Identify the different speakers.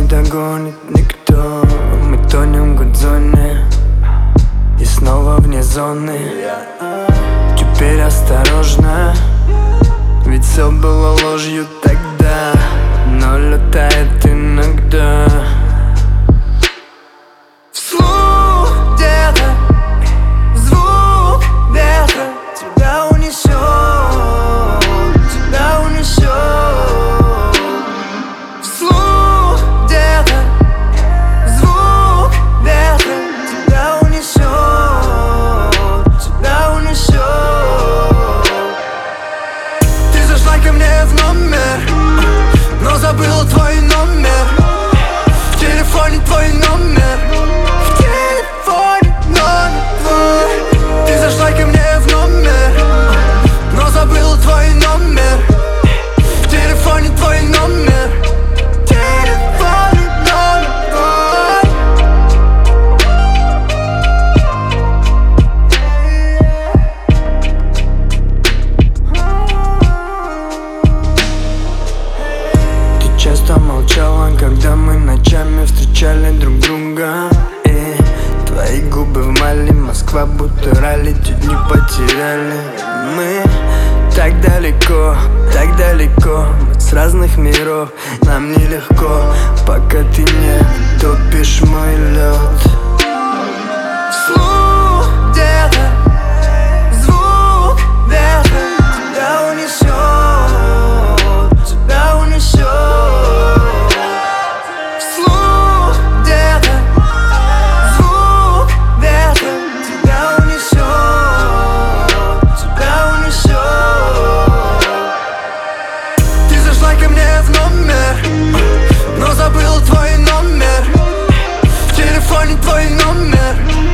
Speaker 1: не догонит никто. Мы тонем в гудзоне и снова вне зоны. Теперь осторожно, ведь все было ложью тогда, но летает иногда. Вслух где-то звук ветра тебя унесет, тебя унесет. Вслух где-то звук ветра тебя унесет, тебя унесет. Ты зашла ко мне в номер, но забыла твой номер. В телефоне твой номер, в телефоне номер твой. Ты зашла ко мне в номер, но забыла твой номер. В телефоне твой номер, в телефоне номер твой. Ты часто молчала, когда мы ночами встречали друг друга. И твои губы вмали, Москва будто ралли, чуть не потеряли. Мы так далеко, мы с разных миров. Нам нелегко, пока ты не топишь мой лед. Вслух где-то звук ветра тебя унесет, тебя унесет. Вслух где-то звук ветра тебя унесет, тебя унесет. Ты зашла ко мне в номер, но забыла твой номер. В телефоне твой номер,